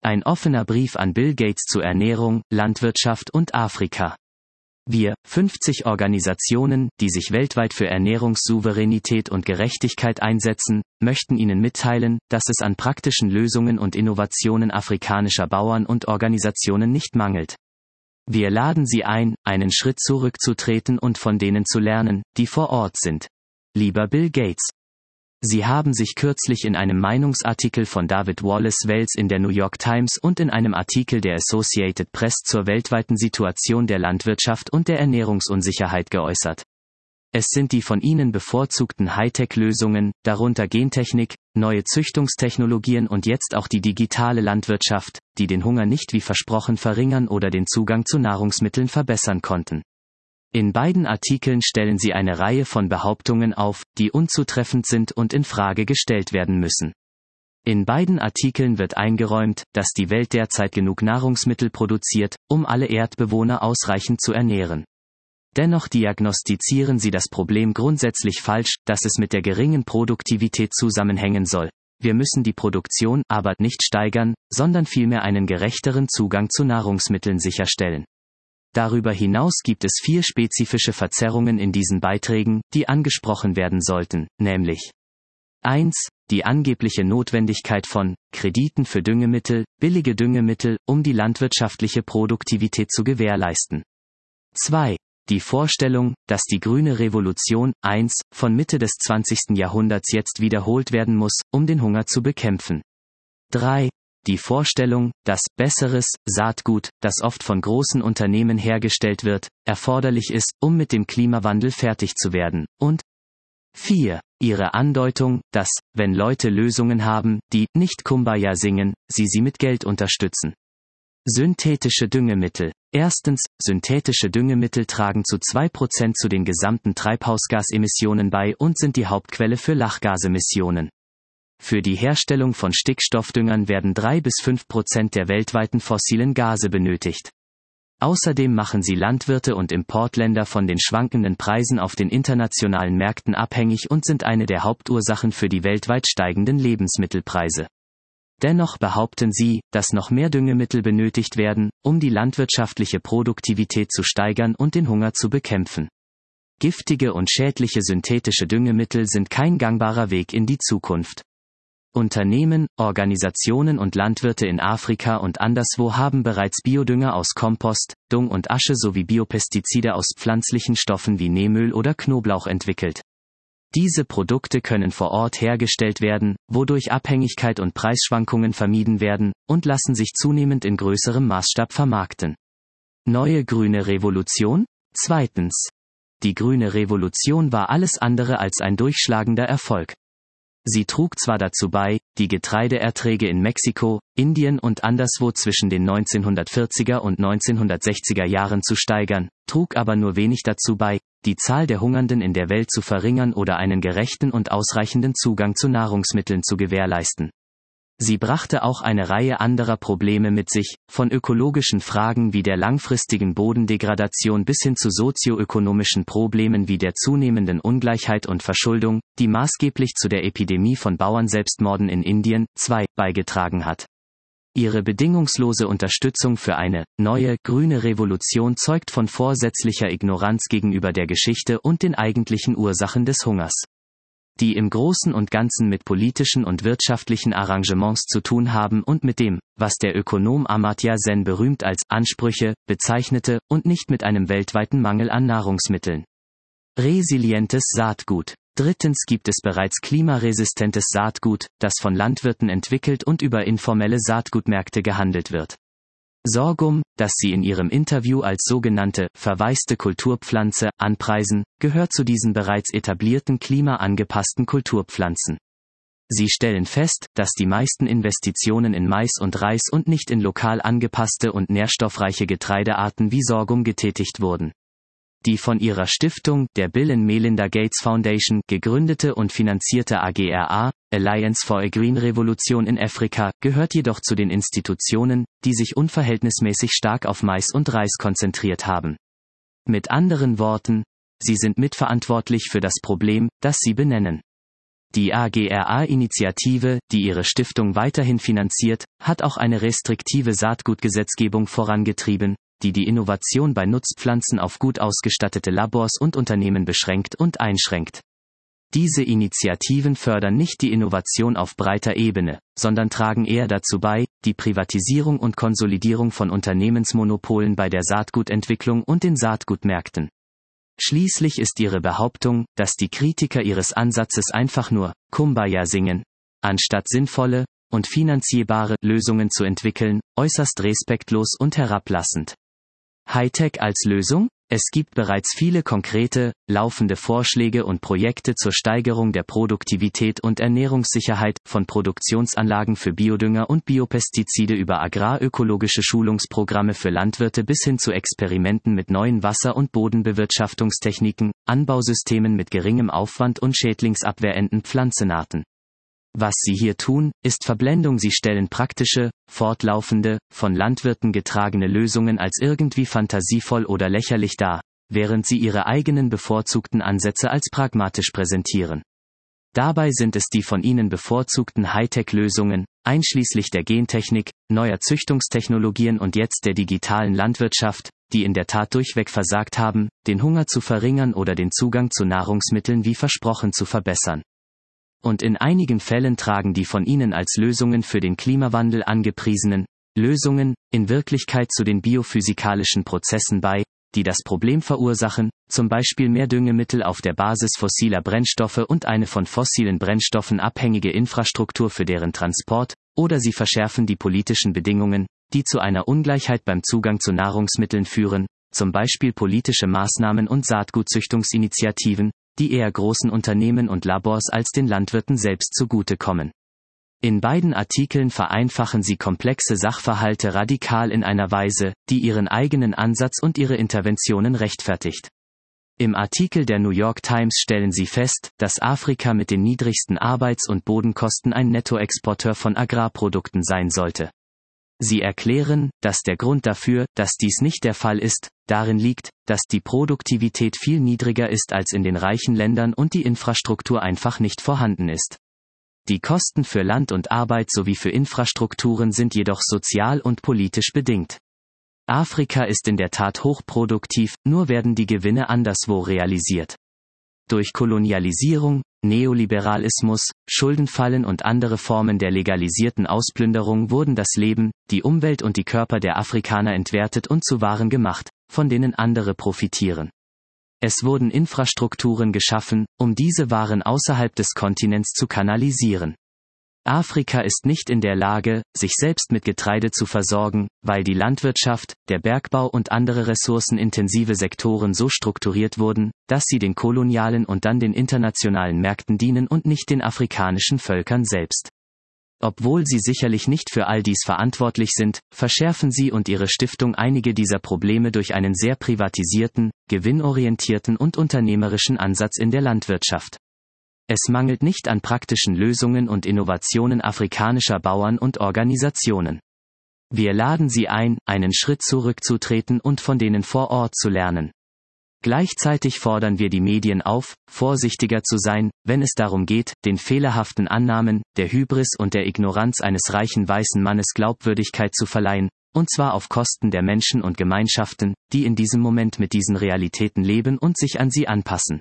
Ein offener Brief an Bill Gates zu Ernährung, Landwirtschaft und Afrika. Wir, 50 Organisationen, die sich weltweit für Ernährungssouveränität und Gerechtigkeit einsetzen, möchten Ihnen mitteilen, dass es an praktischen Lösungen und Innovationen afrikanischer Bauern und Organisationen nicht mangelt. Wir laden Sie ein, einen Schritt zurückzutreten und von denen zu lernen, die vor Ort sind. Lieber Bill Gates. Sie haben sich kürzlich in einem Meinungsartikel von David Wallace-Wells in der New York Times und in einem Artikel der Associated Press zur weltweiten Situation der Landwirtschaft und der Ernährungsunsicherheit geäußert. Es sind die von Ihnen bevorzugten Hightech-Lösungen, darunter Gentechnik, neue Züchtungstechnologien und jetzt auch die digitale Landwirtschaft, die den Hunger nicht wie versprochen verringern oder den Zugang zu Nahrungsmitteln verbessern konnten. In beiden Artikeln stellen Sie eine Reihe von Behauptungen auf, die unzutreffend sind und in Frage gestellt werden müssen. In beiden Artikeln wird eingeräumt, dass die Welt derzeit genug Nahrungsmittel produziert, um alle Erdbewohner ausreichend zu ernähren. Dennoch diagnostizieren Sie das Problem grundsätzlich falsch, dass es mit der geringen Produktivität zusammenhängen soll. Wir müssen die Produktion aber nicht steigern, sondern vielmehr einen gerechteren Zugang zu Nahrungsmitteln sicherstellen. Darüber hinaus gibt es 4 spezifische Verzerrungen in diesen Beiträgen, die angesprochen werden sollten, nämlich 1. Die angebliche Notwendigkeit von Krediten für Düngemittel, billige Düngemittel, um die landwirtschaftliche Produktivität zu gewährleisten. 2. Die Vorstellung, dass die grüne Revolution 1 von Mitte des 20. Jahrhunderts jetzt wiederholt werden muss, um den Hunger zu bekämpfen. 3. Die Vorstellung, dass besseres Saatgut, das oft von großen Unternehmen hergestellt wird, erforderlich ist, um mit dem Klimawandel fertig zu werden. Und 4. Ihre Andeutung, dass, wenn Leute Lösungen haben, die nicht Kumbaya singen, sie mit Geld unterstützen. Synthetische Düngemittel. Erstens, synthetische Düngemittel tragen zu 2% zu den gesamten Treibhausgasemissionen bei und sind die Hauptquelle für Lachgasemissionen. Für die Herstellung von Stickstoffdüngern werden 3 bis 5% der weltweiten fossilen Gase benötigt. Außerdem machen sie Landwirte und Importländer von den schwankenden Preisen auf den internationalen Märkten abhängig und sind eine der Hauptursachen für die weltweit steigenden Lebensmittelpreise. Dennoch behaupten sie, dass noch mehr Düngemittel benötigt werden, um die landwirtschaftliche Produktivität zu steigern und den Hunger zu bekämpfen. Giftige und schädliche synthetische Düngemittel sind kein gangbarer Weg in die Zukunft. Unternehmen, Organisationen und Landwirte in Afrika und anderswo haben bereits Biodünger aus Kompost, Dung und Asche sowie Biopestizide aus pflanzlichen Stoffen wie Nähmüll oder Knoblauch entwickelt. Diese Produkte können vor Ort hergestellt werden, wodurch Abhängigkeit und Preisschwankungen vermieden werden, und lassen sich zunehmend in größerem Maßstab vermarkten. Neue grüne Revolution? Zweitens. Die grüne Revolution war alles andere als ein durchschlagender Erfolg. Sie trug zwar dazu bei, die Getreideerträge in Mexiko, Indien und anderswo zwischen den 1940er und 1960er Jahren zu steigern, trug aber nur wenig dazu bei, die Zahl der Hungernden in der Welt zu verringern oder einen gerechten und ausreichenden Zugang zu Nahrungsmitteln zu gewährleisten. Sie brachte auch eine Reihe anderer Probleme mit sich, von ökologischen Fragen wie der langfristigen Bodendegradation bis hin zu sozioökonomischen Problemen wie der zunehmenden Ungleichheit und Verschuldung, die maßgeblich zu der Epidemie von Bauernselbstmorden in Indien, 2, beigetragen hat. Ihre bedingungslose Unterstützung für eine neue, grüne Revolution zeugt von vorsätzlicher Ignoranz gegenüber der Geschichte und den eigentlichen Ursachen des Hungers, die im Großen und Ganzen mit politischen und wirtschaftlichen Arrangements zu tun haben und mit dem, was der Ökonom Amartya Sen berühmt als Ansprüche bezeichnete, und nicht mit einem weltweiten Mangel an Nahrungsmitteln. Resilientes Saatgut. Drittens gibt es bereits klimaresistentes Saatgut, das von Landwirten entwickelt und über informelle Saatgutmärkte gehandelt wird. Sorghum, das Sie in Ihrem Interview als sogenannte verwaiste Kulturpflanze anpreisen, gehört zu diesen bereits etablierten klimaangepassten Kulturpflanzen. Sie stellen fest, dass die meisten Investitionen in Mais und Reis und nicht in lokal angepasste und nährstoffreiche Getreidearten wie Sorghum getätigt wurden. Die von ihrer Stiftung, der Bill and Melinda Gates Foundation, gegründete und finanzierte AGRA, Alliance for a Green Revolution in Afrika, gehört jedoch zu den Institutionen, die sich unverhältnismäßig stark auf Mais und Reis konzentriert haben. Mit anderen Worten, sie sind mitverantwortlich für das Problem, das sie benennen. Die AGRA-Initiative, die ihre Stiftung weiterhin finanziert, hat auch eine restriktive Saatgutgesetzgebung vorangetrieben, die die Innovation bei Nutzpflanzen auf gut ausgestattete Labors und Unternehmen beschränkt und einschränkt. Diese Initiativen fördern nicht die Innovation auf breiter Ebene, sondern tragen eher dazu bei, die Privatisierung und Konsolidierung von Unternehmensmonopolen bei der Saatgutentwicklung und den Saatgutmärkten. Schließlich ist ihre Behauptung, dass die Kritiker ihres Ansatzes einfach nur Kumbaya singen, anstatt sinnvolle und finanzierbare Lösungen zu entwickeln, äußerst respektlos und herablassend. Hightech als Lösung? Es gibt bereits viele konkrete, laufende Vorschläge und Projekte zur Steigerung der Produktivität und Ernährungssicherheit, von Produktionsanlagen für Biodünger und Biopestizide über agrarökologische Schulungsprogramme für Landwirte bis hin zu Experimenten mit neuen Wasser- und Bodenbewirtschaftungstechniken, Anbausystemen mit geringem Aufwand und schädlingsabwehrenden Pflanzenarten. Was sie hier tun, ist Verblendung. Sie stellen praktische, fortlaufende, von Landwirten getragene Lösungen als irgendwie fantasievoll oder lächerlich dar, während sie ihre eigenen bevorzugten Ansätze als pragmatisch präsentieren. Dabei sind es die von ihnen bevorzugten Hightech-Lösungen, einschließlich der Gentechnik, neuer Züchtungstechnologien und jetzt der digitalen Landwirtschaft, die in der Tat durchweg versagt haben, den Hunger zu verringern oder den Zugang zu Nahrungsmitteln wie versprochen zu verbessern. Und in einigen Fällen tragen die von ihnen als Lösungen für den Klimawandel angepriesenen Lösungen in Wirklichkeit zu den biophysikalischen Prozessen bei, die das Problem verursachen, zum Beispiel mehr Düngemittel auf der Basis fossiler Brennstoffe und eine von fossilen Brennstoffen abhängige Infrastruktur für deren Transport, oder sie verschärfen die politischen Bedingungen, die zu einer Ungleichheit beim Zugang zu Nahrungsmitteln führen, zum Beispiel politische Maßnahmen und Saatgutzüchtungsinitiativen, die eher großen Unternehmen und Labors als den Landwirten selbst zugutekommen. In beiden Artikeln vereinfachen sie komplexe Sachverhalte radikal in einer Weise, die ihren eigenen Ansatz und ihre Interventionen rechtfertigt. Im Artikel der New York Times stellen sie fest, dass Afrika mit den niedrigsten Arbeits- und Bodenkosten ein Nettoexporteur von Agrarprodukten sein sollte. Sie erklären, dass der Grund dafür, dass dies nicht der Fall ist, darin liegt, dass die Produktivität viel niedriger ist als in den reichen Ländern und die Infrastruktur einfach nicht vorhanden ist. Die Kosten für Land und Arbeit sowie für Infrastrukturen sind jedoch sozial und politisch bedingt. Afrika ist in der Tat hochproduktiv, nur werden die Gewinne anderswo realisiert. Durch Kolonialisierung, Neoliberalismus, Schuldenfallen und andere Formen der legalisierten Ausplünderung wurden das Leben, die Umwelt und die Körper der Afrikaner entwertet und zu Waren gemacht, von denen andere profitieren. Es wurden Infrastrukturen geschaffen, um diese Waren außerhalb des Kontinents zu kanalisieren. Afrika ist nicht in der Lage, sich selbst mit Getreide zu versorgen, weil die Landwirtschaft, der Bergbau und andere ressourcenintensive Sektoren so strukturiert wurden, dass sie den kolonialen und dann den internationalen Märkten dienen und nicht den afrikanischen Völkern selbst. Obwohl sie sicherlich nicht für all dies verantwortlich sind, verschärfen sie und ihre Stiftung einige dieser Probleme durch einen sehr privatisierten, gewinnorientierten und unternehmerischen Ansatz in der Landwirtschaft. Es mangelt nicht an praktischen Lösungen und Innovationen afrikanischer Bauern und Organisationen. Wir laden Sie ein, einen Schritt zurückzutreten und von denen vor Ort zu lernen. Gleichzeitig fordern wir die Medien auf, vorsichtiger zu sein, wenn es darum geht, den fehlerhaften Annahmen, der Hybris und der Ignoranz eines reichen weißen Mannes Glaubwürdigkeit zu verleihen, und zwar auf Kosten der Menschen und Gemeinschaften, die in diesem Moment mit diesen Realitäten leben und sich an sie anpassen.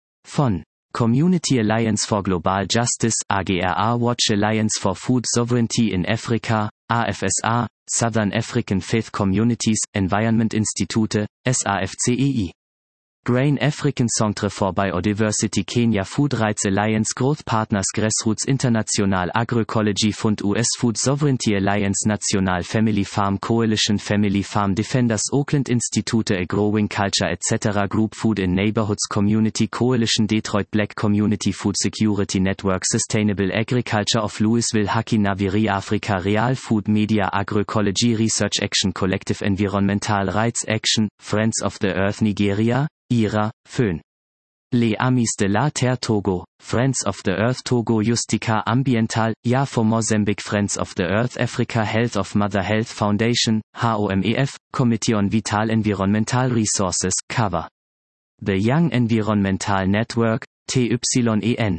Von Community Alliance for Global Justice, AGRA Watch Alliance for Food Sovereignty in Africa, AFSA, Southern African Faith Communities, Environment Institute, SAFCEI. Grain African Centre for Biodiversity Kenya Food Rights Alliance Growth Partners Grassroots International Agroecology Fund US Food Sovereignty Alliance National Family Farm Coalition Family Farm Defenders Oakland Institute A Growing Culture etc. Group Food in Neighborhoods Community Coalition Detroit Black Community Food Security Network Sustainable Agriculture of Louisville Haki Naviri Africa Real Food Media Agroecology Research Action Collective Environmental Rights Action, Friends of the Earth Nigeria, IRA, Föhn. Les Amis de la Terre Togo, Friends of the Earth Togo Justica Ambiental, for Mozambique Friends of the Earth Africa Health of Mother Health Foundation, HOMEF, Committee on Vital Environmental Resources, Cover. The Young Environmental Network, TYEN.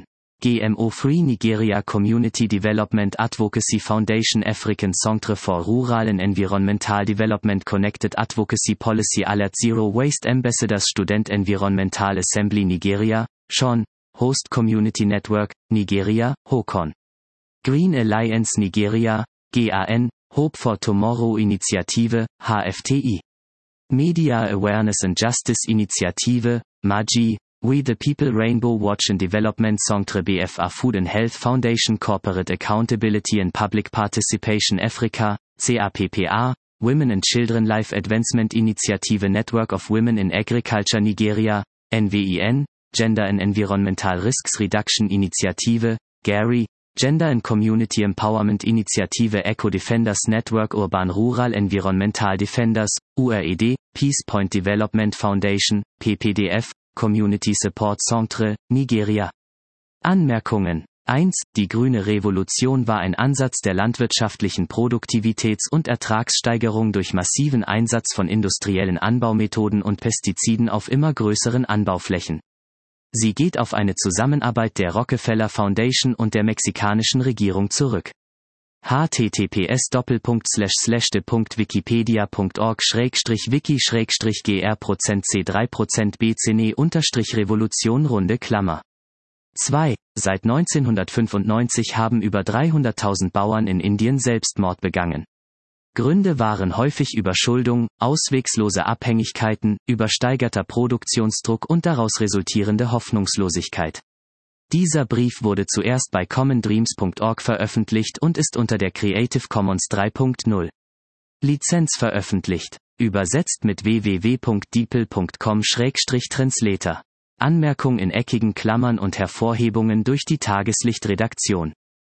GMO-Free Nigeria Community Development Advocacy Foundation African Centre for Rural and Environmental Development Connected Advocacy Policy Alert Zero Waste Ambassadors Student Environmental Assembly Nigeria, SHON, Host Community Network, Nigeria, HOCON. Green Alliance Nigeria, GAN, Hope for Tomorrow Initiative, HFTI. Media Awareness and Justice Initiative, MAGI, We the People Rainbow Watch and Development Centre BFA Food and Health Foundation Corporate Accountability and Public Participation Africa, CAPPA, Women and Children Life Advancement Initiative Network of Women in Agriculture Nigeria, NWIN, Gender and Environmental Risks Reduction Initiative, GARI, Gender and Community Empowerment Initiative Eco Defenders Network Urban Rural Environmental Defenders, URED, Peace Point Development Foundation, PPDF, Community Support Centre, Nigeria. Anmerkungen. 1. Die grüne Revolution war ein Ansatz der landwirtschaftlichen Produktivitäts- und Ertragssteigerung durch massiven Einsatz von industriellen Anbaumethoden und Pestiziden auf immer größeren Anbauflächen. Sie geht auf eine Zusammenarbeit der Rockefeller Foundation und der mexikanischen Regierung zurück. https://wiki.org/wiki/gr%c3%bcne_Revolution Runde Klammer. 2. Seit 1995 haben über 300.000 Bauern in Indien Selbstmord begangen. Gründe waren häufig Überschuldung, auswegslose Abhängigkeiten, übersteigerter Produktionsdruck und daraus resultierende Hoffnungslosigkeit. Dieser Brief wurde zuerst bei commondreams.org veröffentlicht und ist unter der Creative Commons 3.0 Lizenz veröffentlicht. Übersetzt mit www.deepl.com/translator. Anmerkung in eckigen Klammern und Hervorhebungen durch die Tageslicht-Redaktion.